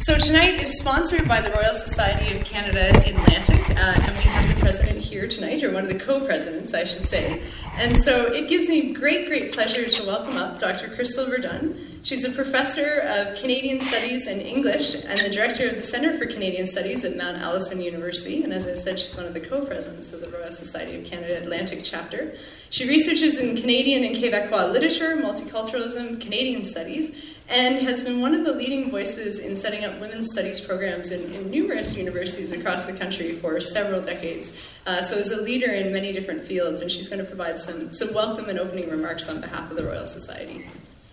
So tonight is sponsored by the Royal Society of Canada Atlantic, and we have the president here tonight, or one of the co-presidents, I should say. And so it gives me great pleasure to welcome up Dr. Crystal Verdun. She's a professor of Canadian Studies and English and the director of the Centre for Canadian Studies at Mount Allison University. And as I said, she's one of the co-presidents of the Royal Society of Canada Atlantic chapter. She researches in Canadian and Quebecois literature, multiculturalism, Canadian studies, and has been one of the leading voices in setting up women's studies programs in numerous universities across the country for several decades. So is a leader in many different fields, and she's going to provide some welcome and opening remarks on behalf of the Royal Society.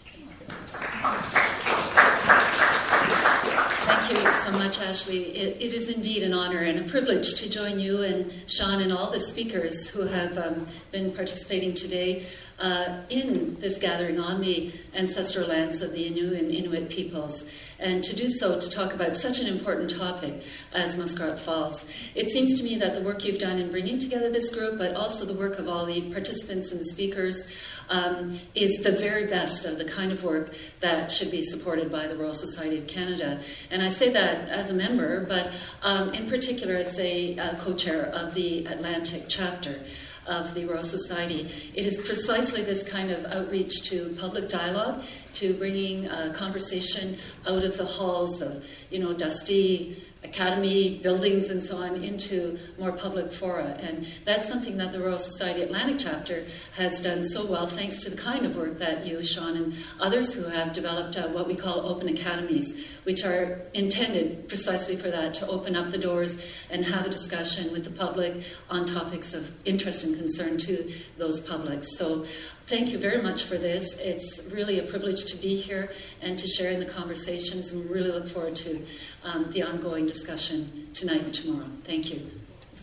Thank you so much, Ashley. It is indeed an honor and a privilege to join you and Sean and all the speakers who have been participating today in this gathering on the ancestral lands of the Innu and Inuit peoples, and to do so to talk about such an important topic as Muskrat Falls. It seems to me that the work you've done in bringing together this group, but also the work of all the participants and the speakers, is the very best of the kind of work that should be supported by the Royal Society of Canada. And I say that as a member, but in particular as a co-chair of the Atlantic chapter of the Royal Society. It is precisely this kind of outreach to public dialogue, to bringing conversation out of the halls of, dusty academy buildings and so on into more public fora. And that's something that the Royal Society Atlantic chapter has done so well, thanks to the kind of work that you, Sean, and others who have developed what we call open academies, which are intended precisely for that, to open up the doors and have a discussion with the public on topics of interest and concern to those publics. So thank you very much for this. It's really a privilege to be here and to share in the conversations, and we really look forward to the ongoing discussion tonight and tomorrow. Thank you.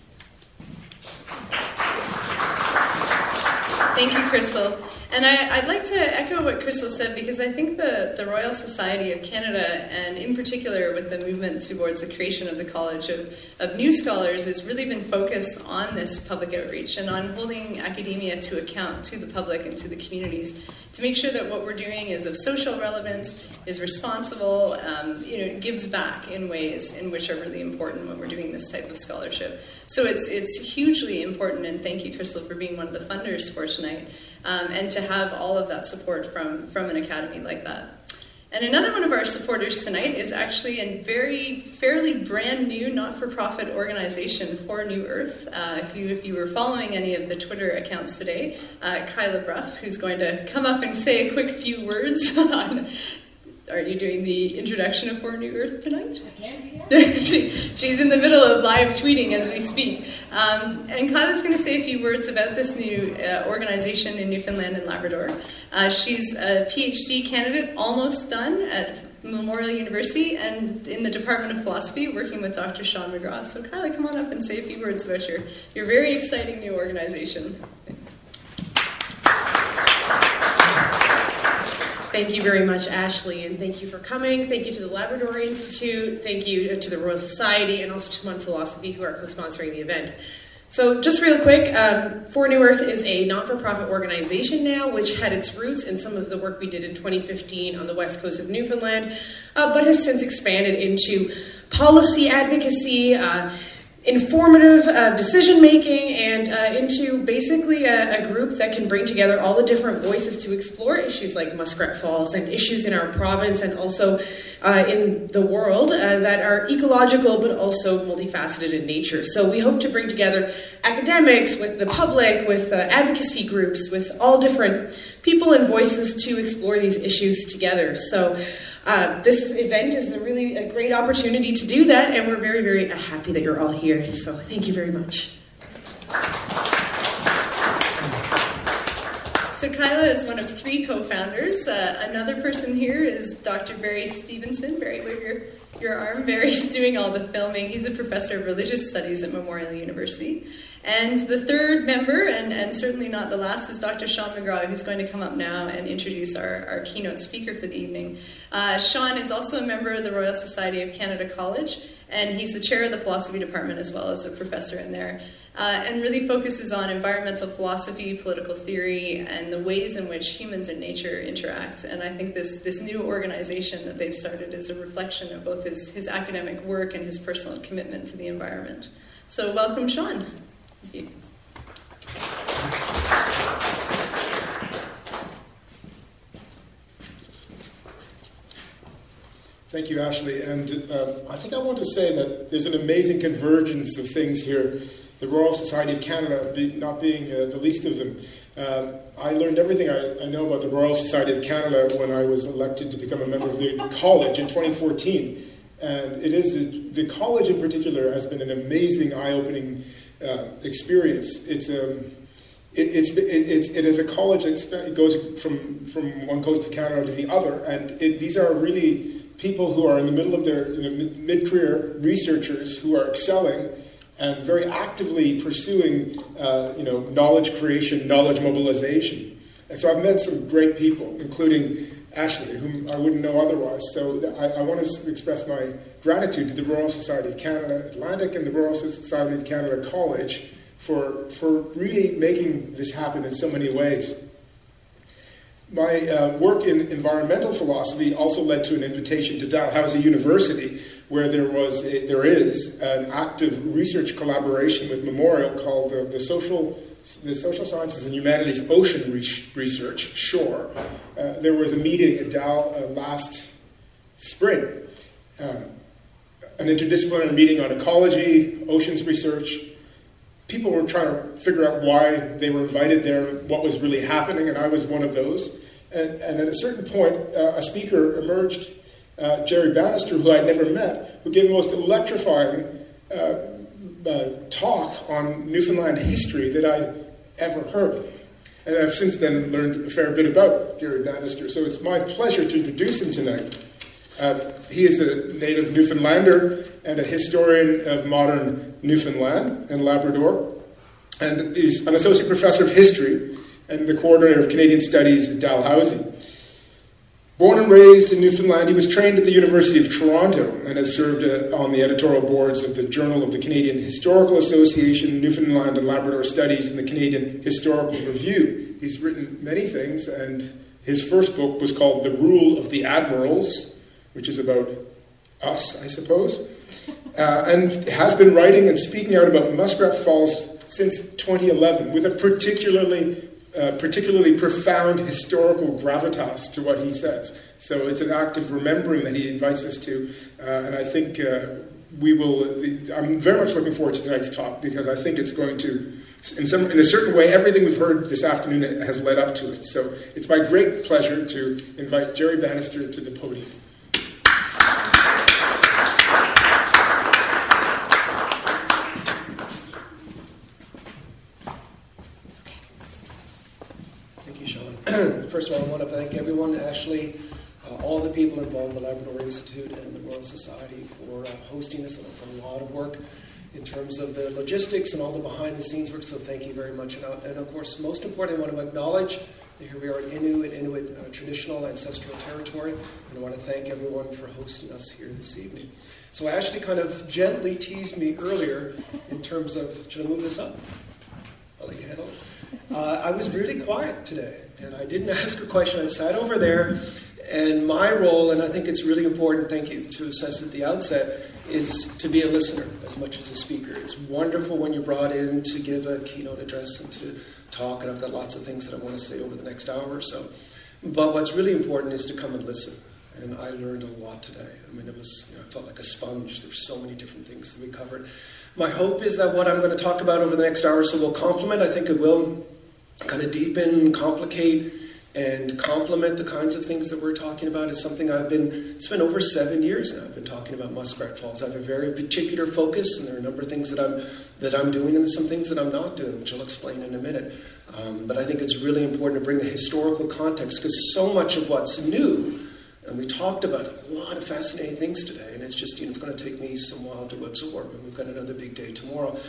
Thank you, Crystal. And I'd like to echo what Crystal said, because I think the Royal Society of Canada, and in particular with the movement towards the creation of the College of New Scholars, has really been focused on this public outreach and on holding academia to account to the public and to the communities to make sure that what we're doing is of social relevance, is responsible, gives back in ways in which are really important when we're doing this type of scholarship. So it's hugely important, and thank you, Crystal, for being one of the funders for tonight, and to have all of that support from an academy like that. And another one of our supporters tonight is actually a fairly brand new not-for-profit organization, For New Earth. If you were following any of the Twitter accounts today, Kyla Bruff, who's going to come up and say a quick few words on... Are you doing the introduction of For New Earth tonight? I can be, yeah. She's in the middle of live tweeting as we speak. And Kyla's going to say a few words about this new organization in Newfoundland and Labrador. She's a PhD candidate, almost done, at Memorial University and in the Department of Philosophy, working with Dr. Sean McGraw. So Kyla, come on up and say a few words about your very exciting new organization. Thank you very much, Ashley, and thank you for coming. Thank you to the Labrador Institute. Thank you to the Royal Society, and also to Mon Philosophy, who are co-sponsoring the event. So just real quick, For New Earth is a non-for-profit organization now, which had its roots in some of the work we did in 2015 on the west coast of Newfoundland, but has since expanded into policy advocacy, informative decision-making, and into basically a group that can bring together all the different voices to explore issues like Muskrat Falls and issues in our province and also in the world that are ecological but also multifaceted in nature. So we hope to bring together academics with the public, with advocacy groups, with all different people and voices to explore these issues together. So this event is a great opportunity to do that, and we're very, very happy that you're all here. So thank you very much. So Kyla is one of three co-founders. Another person here is Dr. Barry Stevenson. Barry, wave your arm. Barry's doing all the filming. He's a professor of religious studies at Memorial University. And the third member, and certainly not the last, is Dr. Sean McGraw, who's going to come up now and introduce our keynote speaker for the evening. Sean is also a member of the Royal Society of Canada College, and he's the chair of the philosophy department as well as a professor in there, and really focuses on environmental philosophy, political theory, and the ways in which humans and nature interact. And I think this new organization that they've started is a reflection of both his academic work and his personal commitment to the environment. So welcome, Sean. Thank you. Thank you, Ashley. And I think I want to say that there's an amazing convergence of things here. The Royal Society of Canada not being the least of them. I learned everything I know about the Royal Society of Canada when I was elected to become a member of the college in 2014. And it is the college in particular has been an amazing, eye-opening experience. It is a college that goes from one coast of Canada to the other, and these are really people who are in the middle of their mid-career researchers who are excelling and very actively pursuing knowledge creation, knowledge mobilization. And so I've met some great people, including Ashley, whom I wouldn't know otherwise. So I want to express my gratitude to the Royal Society of Canada Atlantic and the Royal Society of Canada College for really making this happen in so many ways. My work in environmental philosophy also led to an invitation to Dalhousie University, where there is an active research collaboration with Memorial called the Social Sciences and Humanities Ocean Research, SHORE. There was a meeting at Dal last spring, an interdisciplinary meeting on ecology, oceans research. People were trying to figure out why they were invited there, what was really happening, and I was one of those. And at a certain point, a speaker emerged, Jerry Bannister, who I'd never met, who gave the most electrifying talk on Newfoundland history that I'd ever heard. And I've since then learned a fair bit about Jerry Bannister, so it's my pleasure to introduce him tonight. He is a native Newfoundlander and a historian of modern Newfoundland and Labrador, and he's an associate professor of history and the coordinator of Canadian Studies at Dalhousie. Born and raised in Newfoundland, he was trained at the University of Toronto and has served on the editorial boards of the Journal of the Canadian Historical Association, Newfoundland and Labrador Studies, and the Canadian Historical Review. He's written many things, and his first book was called The Rule of the Admirals, which is about us, I suppose, and has been writing and speaking out about Muskrat Falls since 2011, with a particularly profound historical gravitas to what he says. So it's an act of remembering that he invites us to, and I think I'm very much looking forward to tonight's talk, because I think it's going to, in a certain way, everything we've heard this afternoon has led up to it. So it's my great pleasure to invite Jerry Bannister to the podium. First of all, I want to thank everyone, Ashley, all the people involved, the Labrador Institute and the Royal Society, for hosting this. And it's a lot of work in terms of the logistics and all the behind-the-scenes work, so thank you very much. And of course, most importantly, I want to acknowledge that here we are in Inuit traditional ancestral territory, and I want to thank everyone for hosting us here this evening. So Ashley kind of gently teased me earlier in terms of, should I move this up? I'll let you handle it. I was really quiet today, and I didn't ask a question. I sat over there, and my role, and I think it's really important, thank you, to assess at the outset, is to be a listener as much as a speaker. It's wonderful when you're brought in to give a keynote address and to talk, and I've got lots of things that I want to say over the next hour or so. But what's really important is to come and listen. And I learned a lot today. I mean, I felt like a sponge. There's so many different things that we covered. My hope is that what I'm going to talk about over the next hour or so will complement. I think it will kind of deepen, complicate, and complement the kinds of things that we're talking about. It's something it's been over 7 years now I've been talking about Muskrat Falls. I have a very particular focus, and there are a number of things that I'm doing and some things that I'm not doing, which I'll explain in a minute. But I think it's really important to bring a historical context, because so much of what's new, and we talked about a lot of fascinating things today, and it's just, it's going to take me some while to absorb, and we've got another big day tomorrow.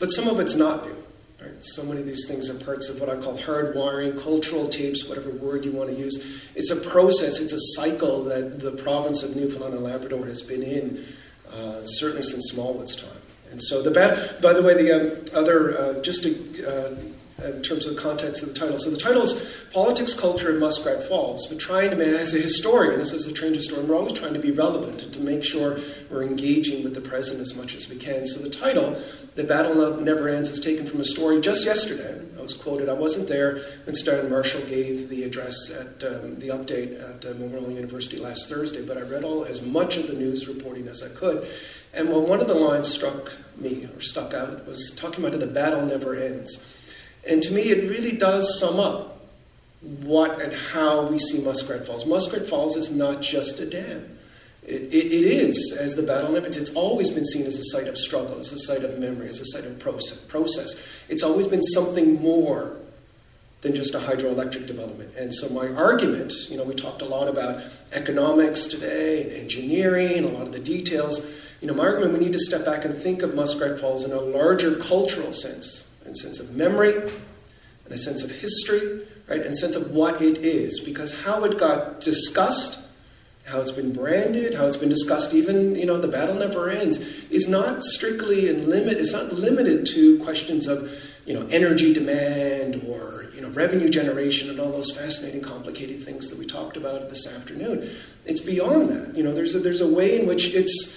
But some of it's not new. Right? So many of these things are parts of what I call hardwiring, cultural tapes, whatever word you want to use. It's a process, it's a cycle that the province of Newfoundland and Labrador has been in, certainly since Smallwood's time. And so by the way, the other, just to, in terms of the context of the title. So the title's Politics, Culture, in Muskrat Falls. But trying to, as a historian, as a trained historian, we're always trying to be relevant and to make sure we're engaging with the present as much as we can. So the title, The Battle Never Ends, is taken from a story just yesterday. I was quoted, I wasn't there when Stan Marshall gave the address at the update at Memorial University last Thursday, but I read as much of the news reporting as I could. And when one of the lines struck me, or stuck out, was talking about the battle never ends. And to me, it really does sum up what and how we see Muskrat Falls. Muskrat Falls is not just a dam. It is, as the battle never ends, it's always been seen as a site of struggle, as a site of memory, as a site of process. It's always been something more than just a hydroelectric development. And so my argument, we talked a lot about economics today, and engineering, a lot of the details. My argument, we need to step back and think of Muskrat Falls in a larger cultural sense. And a sense of memory, and a sense of history, right, and a sense of what it is. Because how it got discussed, how it's been branded, how it's been discussed even, the battle never ends, is not strictly it's not limited to questions of, energy demand or, revenue generation and all those fascinating, complicated things that we talked about this afternoon. It's beyond that. There's a way in which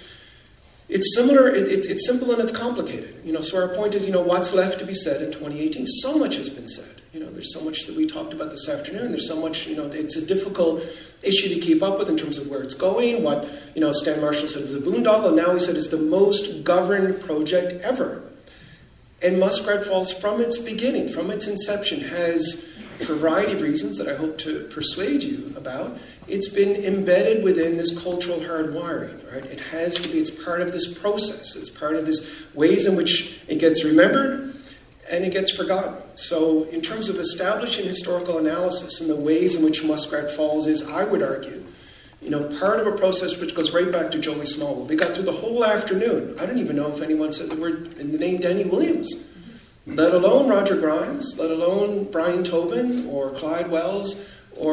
it's similar, it's simple and it's complicated. So our point is, what's left to be said in 2018? So much has been said. There's so much that we talked about this afternoon. There's so much, it's a difficult issue to keep up with in terms of where it's going. What, Stan Marshall said was a boondoggle. Now he said it's the most governed project ever. And Muskrat Falls, from its beginning, from its inception, has, for a variety of reasons that I hope to persuade you about, it's been embedded within this cultural hardwiring, right? It has to be, it's part of this process. It's part of this ways in which it gets remembered and it gets forgotten. So in terms of establishing historical analysis and the ways in which Muskrat Falls is, I would argue, part of a process which goes right back to Joey Smallwood. We got through the whole afternoon. I don't even know if anyone said the word in the name Denny Williams, let alone Roger Grimes, let alone Brian Tobin or Clyde Wells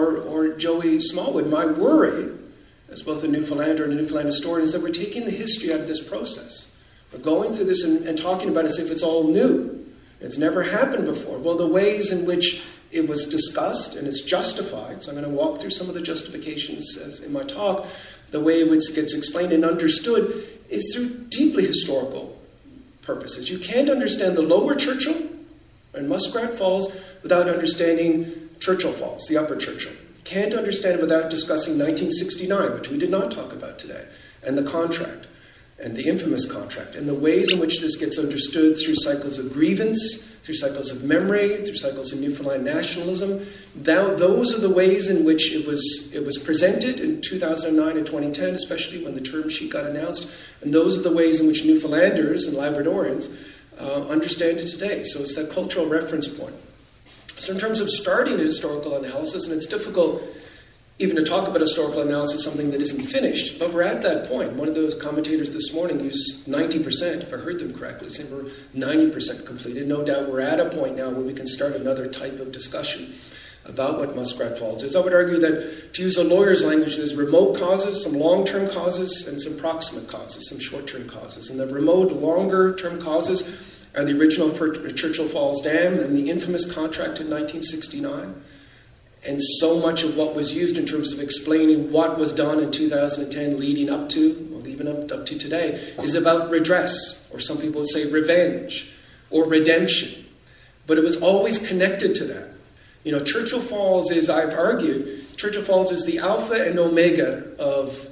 or Joey Smallwood. My worry, as both a Newfoundlander and a Newfoundland historian, is that we're taking the history out of this process. We're going through this and talking about it as if it's all new. It's never happened before. Well, the ways in which it was discussed and it's justified, so I'm going to walk through some of the justifications in my talk, the way it gets explained and understood is through deeply historical purposes. You can't understand the Lower Churchill and Muskrat Falls without understanding Churchill Falls, the Upper Churchill. You can't understand it without discussing 1969, which we did not talk about today, and the contract, and the infamous contract, and the ways in which this gets understood through cycles of grievance, through cycles of memory, through cycles of Newfoundland nationalism. Those are the ways in which it was presented in 2009 and 2010, especially when the term sheet got announced. And those are the ways in which Newfoundlanders and Labradorians understand it today. So it's that cultural reference point. So in terms of starting a historical analysis, and it's difficult even to talk about historical analysis, something that isn't finished, but we're at that point. One of those commentators this morning used 90%, if I heard them correctly, saying we're 90% completed. No doubt we're at a point now where we can start another type of discussion about what Muskrat Falls is. I would argue that, to use a lawyer's language, there's remote causes, some long-term causes, and some proximate causes, some short-term causes. And the remote, longer-term causes are the original Churchill Falls Dam and the infamous contract in 1969. And so much of what was used in terms of explaining what was done in 2010 leading up to, well, even up to today, is about redress, or some people would say revenge, or redemption. But it was always connected to that. Churchill Falls is, I've argued, Churchill Falls is the alpha and omega of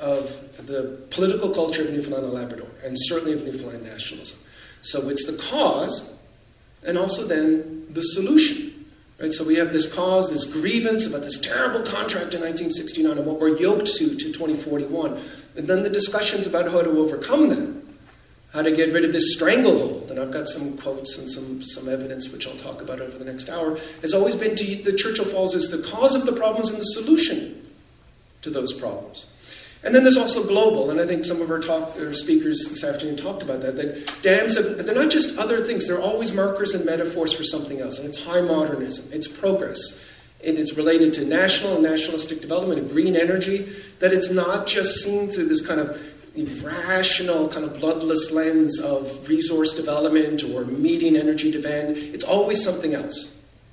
the political culture of Newfoundland and Labrador, and certainly of Newfoundland nationalism. So it's the cause, and also then the solution. Right, so we have this cause, this grievance about this terrible contract in 1969 and what we're yoked to 2041. And then the discussions about how to overcome that, how to get rid of this stranglehold. And I've got some quotes and some evidence, which I'll talk about over the next hour, has always been the Churchill Falls is the cause of the problems and the solution to those problems. And then there's also global, and I think some of our speakers this afternoon talked about that dams, they're not just other things, they're always markers and metaphors for something else, and it's high modernism, it's progress, and it's related to national and nationalistic development and green energy, that it's not just seen through this kind of rational, kind of bloodless lens of resource development or meeting energy demand. It's always something else.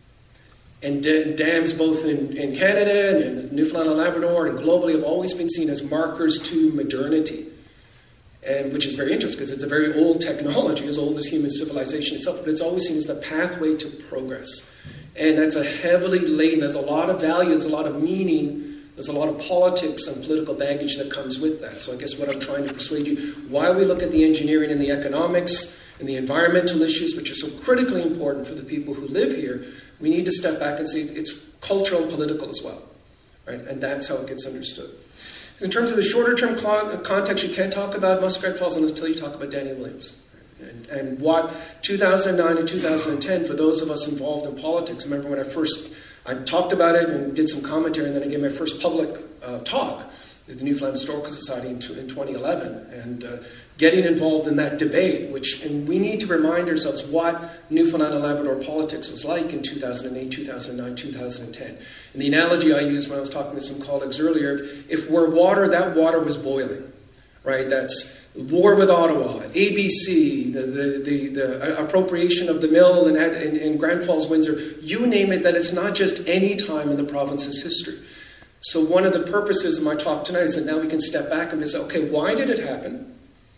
And dams both in Canada and in Newfoundland and Labrador and globally have always been seen as markers to modernity, and which is very interesting because it's a very old technology, as old as human civilization itself, but it's always seen as the pathway to progress. And that's a heavily laden, there's a lot of value, there's a lot of meaning, there's a lot of politics and political baggage that comes with that. So I guess what I'm trying to persuade you, while we look at the engineering and the economics and the environmental issues, which are so critically important for the people who live here, we need to step back and say it's cultural and political as well, right? And that's how it gets understood. In terms of the shorter-term context, you can't talk about Muskrat Falls until you talk about Daniel Williams. And what 2009 and 2010, for those of us involved in politics, I remember when I talked about it and did some commentary, and then I gave my first public talk at the Newfoundland Historical Society in 2011, and getting involved in that debate, and we need to remind ourselves what Newfoundland and Labrador politics was like in 2008, 2009, 2010. And the analogy I used when I was talking to some colleagues earlier, if we're water, that water was boiling, right? That's war with Ottawa, ABC, the appropriation of the mill in Grand Falls, Windsor, you name it, that it's not just any time in the province's history. So one of the purposes of my talk tonight is that now we can step back and say, okay, why did it happen?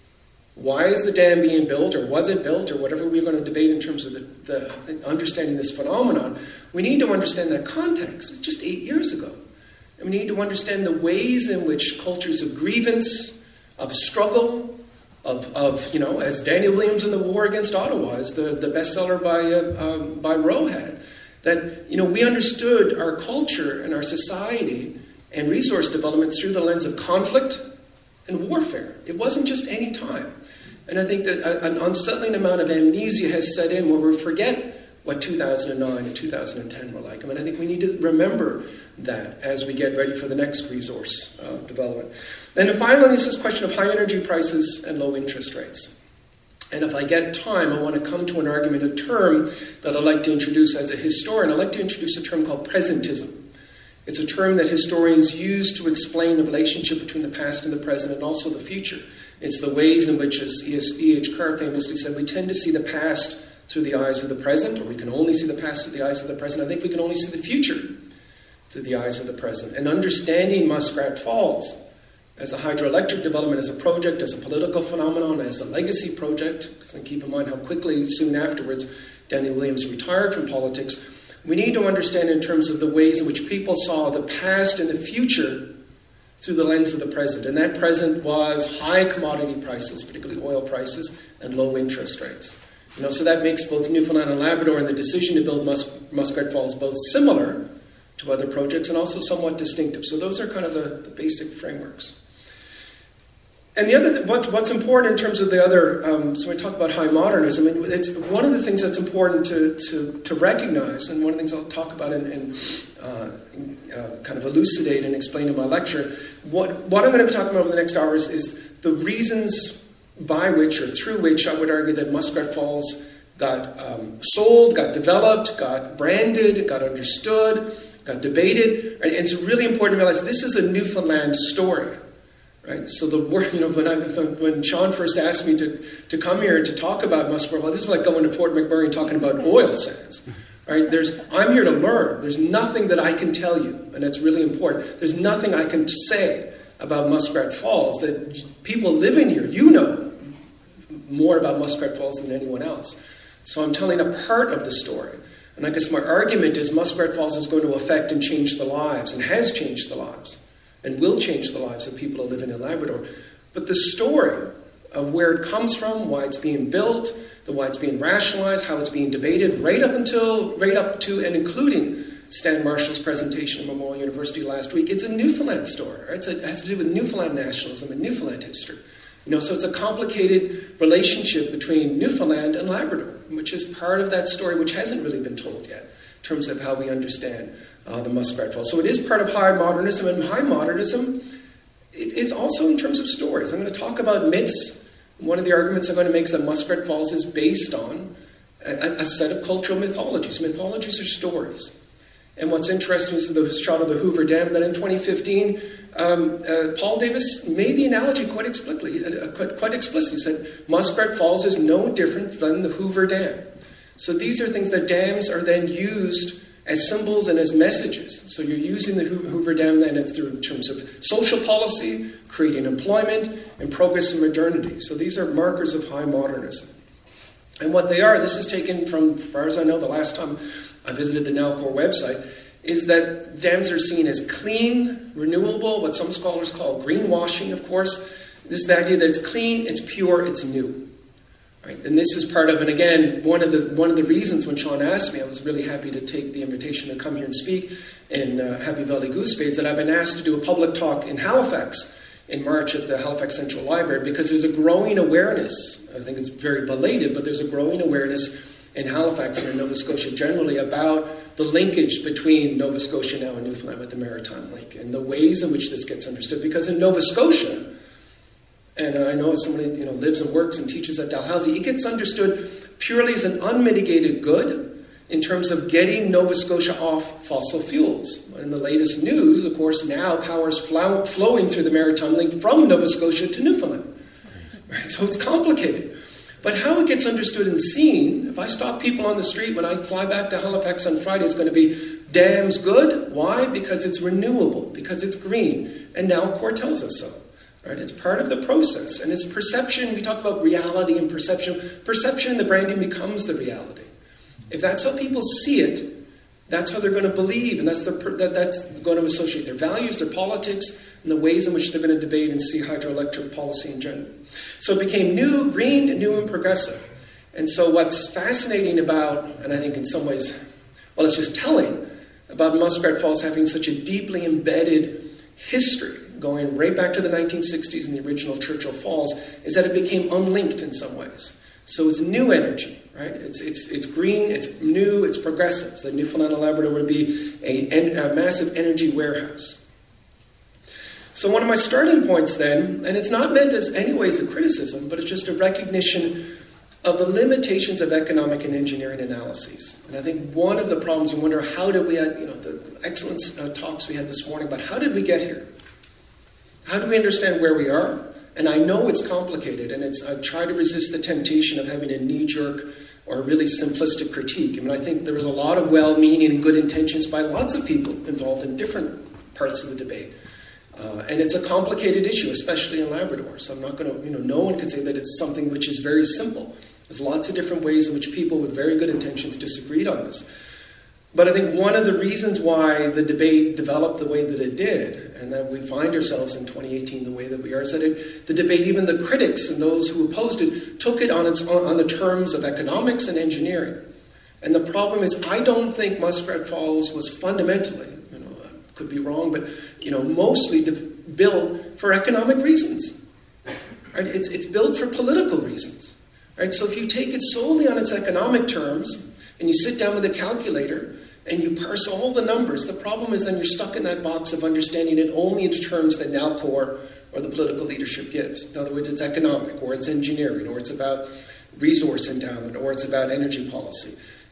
Why is the dam being built, or was it built, or whatever we're going to debate in terms of the understanding this phenomenon? We need to understand that context. It's just 8 years ago. And we need to understand the ways in which cultures of grievance, of struggle, as Daniel Williams in the War Against Ottawa, is the bestseller by Rowe had it, that, we understood our culture and our society and resource development through the lens of conflict and warfare. It wasn't just any time. And I think that an unsettling amount of amnesia has set in where we forget what 2009 and 2010 were like. I think we need to remember that as we get ready for the next resource development. And then finally, it's this question of high energy prices and low interest rates. And if I get time, I want to come to an argument, a term that I'd like to introduce as a historian. I'd like to introduce a term called presentism. It's a term that historians use to explain the relationship between the past and the present and also the future. It's the ways in which, as E.H. Carr famously said, we tend to see the past through the eyes of the present, or we can only see the past through the eyes of the present. I think we can only see the future through the eyes of the present. And understanding Muskrat Falls as a hydroelectric development, as a project, as a political phenomenon, as a legacy project, because then keep in mind how quickly, soon afterwards, Daniel Williams retired from politics, we need to understand in terms of the ways in which people saw the past and the future through the lens of the present. And that present was high commodity prices, particularly oil prices, and low interest rates. So that makes both Newfoundland and Labrador and the decision to build Muskrat Falls both similar to other projects and also somewhat distinctive. So those are kind of the basic frameworks. And the other thing, what's important in terms of the other, so when we talk about high modernism, it's one of the things that's important to recognize, and one of the things I'll talk about and kind of elucidate and explain in my lecture. What I'm going to be talking about over the next hours is the reasons by which or through which I would argue that Muskrat Falls got sold, got developed, got branded, got understood, got debated. Right? And it's really important to realize this is a Newfoundland story. Right? So when Sean first asked me to come here to talk about Muskrat Falls, this is like going to Fort McMurray and talking about oil sands. Right? I'm here to learn. There's nothing that I can tell you, and that's really important. There's nothing I can say about Muskrat Falls that people living here, more about Muskrat Falls than anyone else. So I'm telling a part of the story. And I guess my argument is Muskrat Falls is going to affect and change the lives, and has changed the lives, and will change the lives of people who live in Labrador. But the story of where it comes from, why it's being built, why it's being rationalized, how it's being debated, right up to and including Stan Marshall's presentation at Memorial University last week, it's a Newfoundland story. Right? It has to do with Newfoundland nationalism and Newfoundland history. So it's a complicated relationship between Newfoundland and Labrador, which is part of that story which hasn't really been told yet in terms of how we understand the Muskrat Falls. So it is part of high modernism, and high modernism It's also in terms of stories. I'm going to talk about myths. One of the arguments I'm going to make is that Muskrat Falls is based on a set of cultural mythologies. Mythologies are stories. And what's interesting is the shot of the Hoover Dam, that in 2015, Paul Davis made the analogy quite explicitly. He said, Muskrat Falls is no different than the Hoover Dam. So these are things that dams are then used as symbols and as messages. So you're using the Hoover Dam then in terms of social policy, creating employment, and progress and modernity. So these are markers of high modernism. And what they are, this is taken from, as far as I know, the last time I visited the Nalcor website, is that dams are seen as clean, renewable, what some scholars call greenwashing, of course. This is the idea that it's clean, it's pure, it's new. Right? And this is part of, and again, one of the reasons when Sean asked me, I was really happy to take the invitation to come here and speak in Happy Valley Goose Bay, is that I've been asked to do a public talk in Halifax in March at the Halifax Central Library, because there's a growing awareness, I think it's very belated, but there's a growing awareness in Halifax and in Nova Scotia generally about the linkage between Nova Scotia now and Newfoundland with the Maritime Link, and the ways in which this gets understood. Because in Nova Scotia, and I know as somebody lives and works and teaches at Dalhousie, it gets understood purely as an unmitigated good in terms of getting Nova Scotia off fossil fuels. In the latest news, of course, now power is flowing through the Maritime Link from Nova Scotia to Newfoundland. Right? So it's complicated. But how it gets understood and seen, if I stop people on the street when I fly back to Halifax on Friday, it's going to be, dam's good. Why? Because it's renewable, because it's green. And Nalcor tells us so. Right? It's part of the process. And it's perception. We talk about reality and perception. Perception in the branding becomes the reality. If that's how people see it, that's how they're going to believe, and that's going to associate their values, their politics, and the ways in which they're going to debate and see hydroelectric policy in general. So it became new, green, new, and progressive. And so what's fascinating about, and I think in some ways, well, it's just telling about Muskrat Falls having such a deeply embedded history, going right back to the 1960s and the original Churchill Falls, is that it became unlinked in some ways. So it's new energy, right? It's green, it's new, it's progressive. So Newfoundland and Labrador would be a massive energy warehouse. So one of my starting points then, and it's not meant as any ways a criticism, but it's just a recognition of the limitations of economic and engineering analyses. And I think one of the problems, you wonder how did we have, the excellent talks we had this morning about how did we get here? How do we understand where we are? And I know it's complicated, and I try to resist the temptation of having a knee-jerk or a really simplistic critique. I mean, I think there was a lot of well-meaning and good intentions by lots of people involved in different parts of the debate. And it's a complicated issue, especially in Labrador. So I'm not going to, no one could say that it's something which is very simple. There's lots of different ways in which people with very good intentions disagreed on this. But I think one of the reasons why the debate developed the way that it did, and that we find ourselves in 2018 the way that we are, is that the debate, even the critics and those who opposed it, took it on the terms of economics and engineering. And the problem is, I don't think Muskrat Falls was fundamentally, I could be wrong, but mostly built for economic reasons. Right? It's built for political reasons. Right? So if you take it solely on its economic terms, and you sit down with a calculator and you parse all the numbers, the problem is then you're stuck in that box of understanding it only in terms that Nalcor or the political leadership gives. In other words, it's economic, or it's engineering, or it's about resource endowment, or it's about energy policy.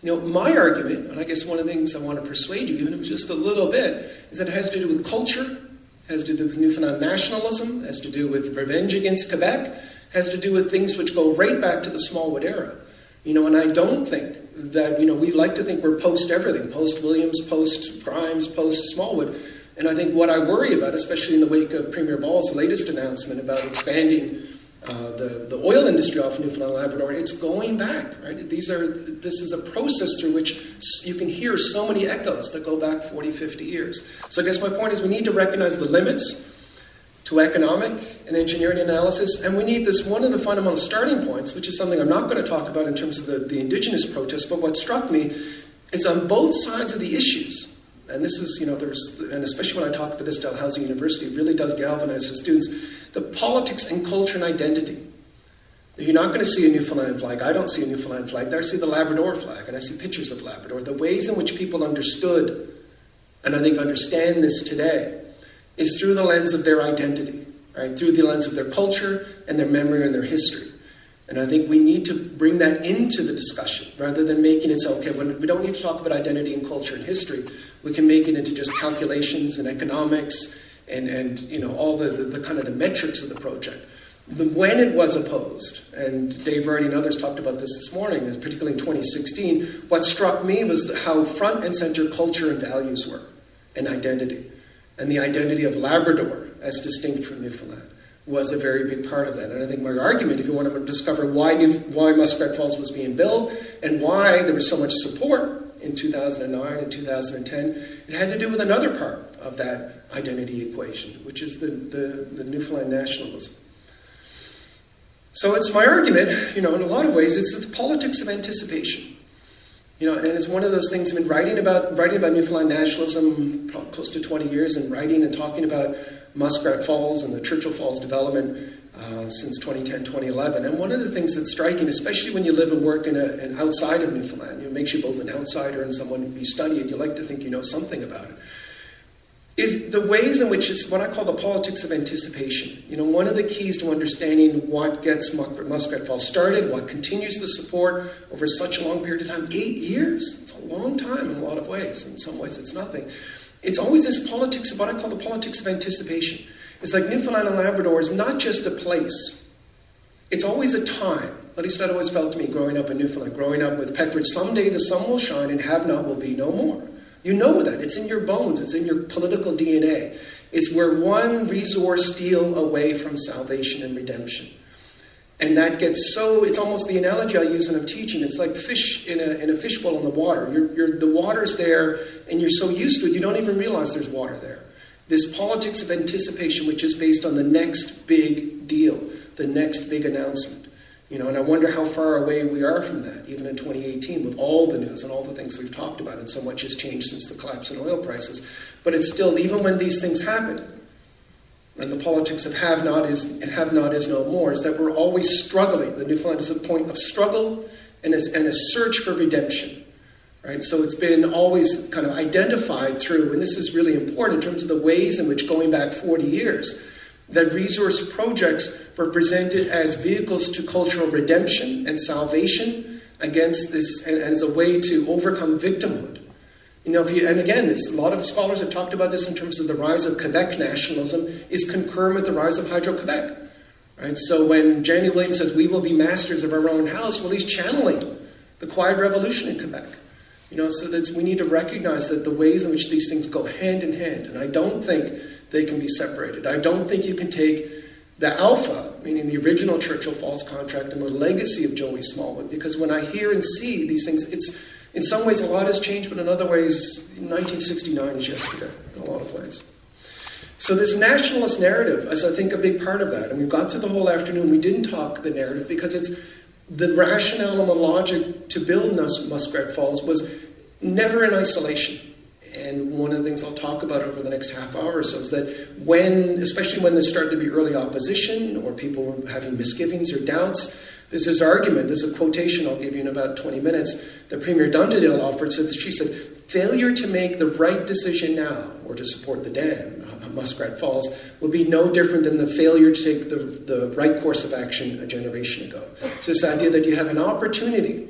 My argument, and I guess one of the things I want to persuade you, even if it was just a little bit, is that it has to do with culture, has to do with Newfoundland nationalism, has to do with revenge against Quebec, has to do with things which go right back to the Smallwood era. And I don't think that, we like to think we're post-everything, post-Williams, post-Grimes, post-Smallwood. And I think what I worry about, especially in the wake of Premier Ball's latest announcement about expanding the oil industry off Newfoundland and Labrador, it's going back, right? This is a process through which you can hear so many echoes that go back 40, 50 years. So I guess my point is we need to recognize the limits to economic and engineering analysis, and we need this one of the fundamental starting points, which is something I'm not going to talk about in terms of the Indigenous protest, but what struck me is on both sides of the issues, and this is, and especially when I talk about this Dalhousie University, it really does galvanize the students, the politics and culture and identity. You're not going to see a Newfoundland flag. I don't see a Newfoundland flag. I see the Labrador flag, and I see pictures of Labrador. The ways in which people understood, and I think understand this today, is through the lens of their identity. right, through the lens of their culture and their memory and their history. And I think we need to bring that into the discussion rather than making it so, okay, when we don't need to talk about identity and culture and history, we can make it into just calculations and economics and you know, all the kind of the metrics of the project. When it was opposed, and Dave Vardy and others talked about this morning, particularly in 2016, what struck me was how front and center culture and values were, and identity. And the identity of Labrador, as distinct from Newfoundland, was a very big part of that. And I think my argument, if you want to discover why Muskrat Falls was being built, and why there was so much support in 2009 and 2010, it had to do with another part of that identity equation, which is the Newfoundland nationalism. So it's my argument, you know, in a lot of ways, it's the politics of anticipation. You know, and it's one of those things I've been writing about Newfoundland nationalism for close to 20 years, and writing and talking about Muskrat Falls and the Churchill Falls development since 2010, 2011. And one of the things that's striking, especially when you live and work in outside of Newfoundland, it makes you both an outsider and someone you study it, you like to think you know something about it, is the ways in which it's what I call the politics of anticipation. You know, one of the keys to understanding what gets Muskrat Falls started, what continues the support over such a long period of time, 8 years. It's a long time in a lot of ways. In some ways, it's nothing. It's always this politics of what I call the politics of anticipation. It's like Newfoundland and Labrador is not just a place. It's always a time. At least that always felt to me growing up in Newfoundland, growing up with Peckridge. Someday the sun will shine and have not will be no more. You know that. It's in your bones. It's in your political DNA. It's where one resource deal away from salvation and redemption. And that gets so, it's almost the analogy I use when I'm teaching. It's like fish in a fishbowl in the water. The water's there, and you're so used to it, you don't even realize there's water there. This politics of anticipation, which is based on the next big deal, the next big announcement. You know, and I wonder how far away we are from that, even in 2018, with all the news and all the things we've talked about, and so much has changed since the collapse in oil prices. But it's still, even when these things happen, and the politics of have not is no more, is that we're always struggling. The Newfoundland is a point of struggle and a search for redemption. Right? So it's been always kind of identified through, and this is really important in terms of the ways in which, going back 40 years, that resource projects were presented as vehicles to cultural redemption and salvation against this, and as a way to overcome victimhood. You know, and again, a lot of scholars have talked about this in terms of the rise of Quebec nationalism is concurrent with the rise of Hydro-Quebec. Right? So when Janny Williams says, we will be masters of our own house, well, he's channeling the Quiet Revolution in Quebec. You know, so that we need to recognize that the ways in which these things go hand in hand, and I don't think they can be separated. I don't think you can take the alpha, meaning the original Churchill Falls contract, and the legacy of Joey Smallwood, because when I hear and see these things, it's in some ways a lot has changed, but in other ways, 1969 is yesterday, in a lot of ways. So this nationalist narrative is, I think, a big part of that. And we've got through the whole afternoon, we didn't talk the narrative, because it's the rationale and the logic to build Muskrat Falls was never in isolation. And one of the things I'll talk about over the next half hour or so is that especially when there started to be early opposition or people were having misgivings or doubts, there's this argument, there's a quotation I'll give you in about 20 minutes that Premier Dunderdale offered. She said, failure to make the right decision now or to support the dam, Muskrat Falls, will be no different than the failure to take the right course of action a generation ago. So this idea that you have an opportunity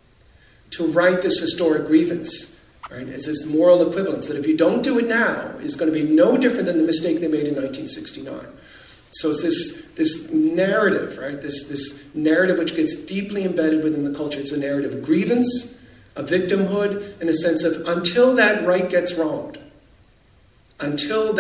to right this historic grievance. Right? It's this moral equivalence that if you don't do it now, it's going to be no different than the mistake they made in 1969. So it's this narrative, right? This narrative which gets deeply embedded within the culture. It's a narrative of grievance, of victimhood, and a sense of until that right gets wronged, that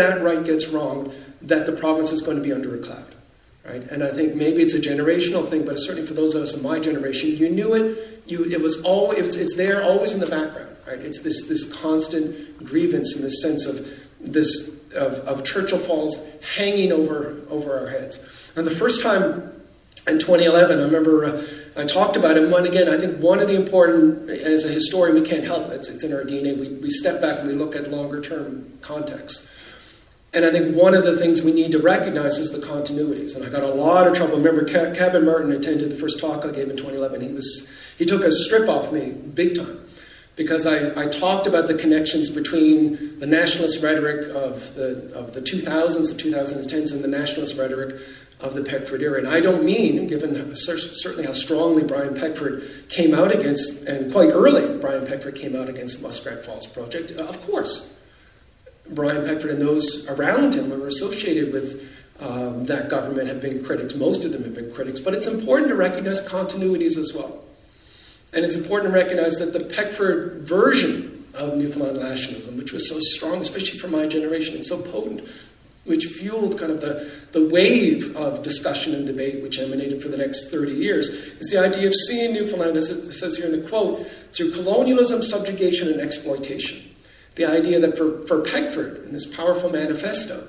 the province is going to be under a cloud. Right? And I think maybe it's a generational thing, but certainly for those of us in my generation, you knew it. It's there, always in the background. Right? It's this constant grievance and this sense of Churchill Falls hanging over our heads. And the first time in 2011, I remember I talked about it. And again, I think one of the important, as a historian, we can't help it. It's in our DNA. We step back and we look at longer term context. And I think one of the things we need to recognize is the continuities. And I got a lot of trouble. Remember, Kevin Martin attended the first talk I gave in 2011. He took a strip off me big time. because I talked about the connections between the nationalist rhetoric of the 2000s, the 2010s, and the nationalist rhetoric of the Peckford era. And I don't mean, given certainly how strongly Brian Peckford came out against, and quite early Brian Peckford came out against the Muskrat Falls project. Of course, Brian Peckford and those around him who were associated with that government have been critics. Most of them have been critics. But it's important to recognize continuities as well. And it's important to recognize that the Peckford version of Newfoundland nationalism, which was so strong, especially for my generation, and so potent, which fueled kind of the wave of discussion and debate which emanated for the next 30 years, is the idea of seeing Newfoundland, as it says here in the quote, through colonialism, subjugation, and exploitation. The idea that for Peckford, in this powerful manifesto,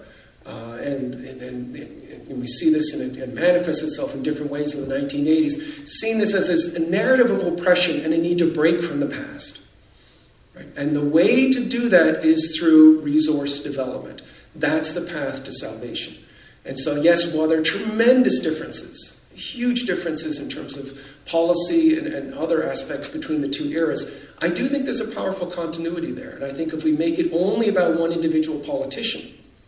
and we see this and it manifests itself in different ways in the 1980s, seeing this as a narrative of oppression and a need to break from the past. Right? And the way to do that is through resource development. That's the path to salvation. And so, yes, while there are tremendous differences, huge differences in terms of policy and other aspects between the two eras, I do think there's a powerful continuity there. And I think if we make it only about one individual politician,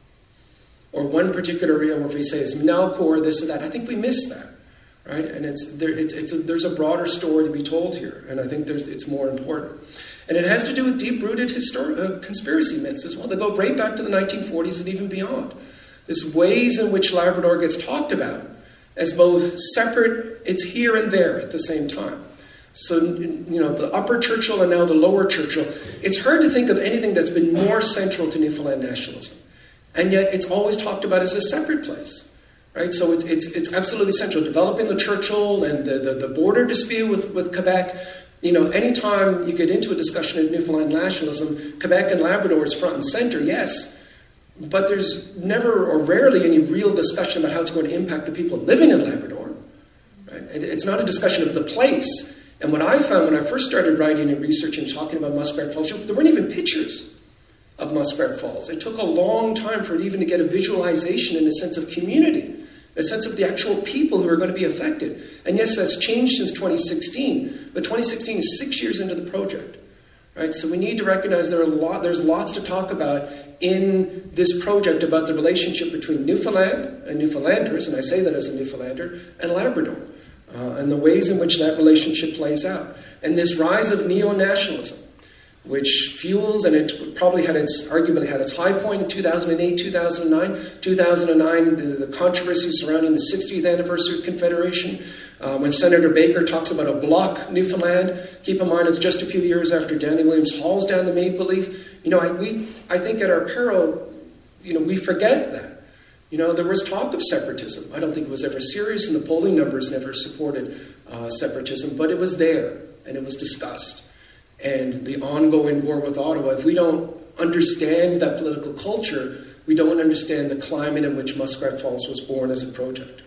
or one particular area where we say it's Nalcor, this or that, I think we miss that, right? And there's a broader story to be told here, and I think it's more important. And it has to do with deep-rooted conspiracy myths as well. They go right back to the 1940s and even beyond. There's ways in which Labrador gets talked about as both separate, it's here and there at the same time. So, the upper Churchill and now the lower Churchill, it's hard to think of anything that's been more central to Newfoundland nationalism. And yet it's always talked about as a separate place, right? So it's absolutely central. Developing the Churchill and the border dispute with Quebec. Anytime you get into a discussion of Newfoundland nationalism, Quebec and Labrador is front and center, yes. But there's never or rarely any real discussion about how it's going to impact the people living in Labrador. Right? It's not a discussion of the place. And what I found when I first started writing and researching and talking about Muskrat Falls, there weren't even pictures of Muskrat Falls. It took a long time for it even to get a visualization and a sense of community, a sense of the actual people who are going to be affected. And yes, that's changed since 2016, but 2016 is 6 years into the project. Right? So we need to recognize there's lots to talk about in this project about the relationship between Newfoundland and Newfoundlanders, and I say that as a Newfoundlander, and Labrador, and the ways in which that relationship plays out. And this rise of neo-nationalism, which fuels, and it arguably had its high point in 2008, 2009. 2009, the controversy surrounding the 60th anniversary of Confederation. When Senator Baker talks about a block Newfoundland, keep in mind it's just a few years after Danny Williams hauls down the Maple Leaf. I think at our peril, we forget that. There was talk of separatism. I don't think it was ever serious, and the polling numbers never supported separatism, but it was there, and it was discussed. And the ongoing war with Ottawa, if we don't understand that political culture, we don't understand the climate in which Muskrat Falls was born as a project.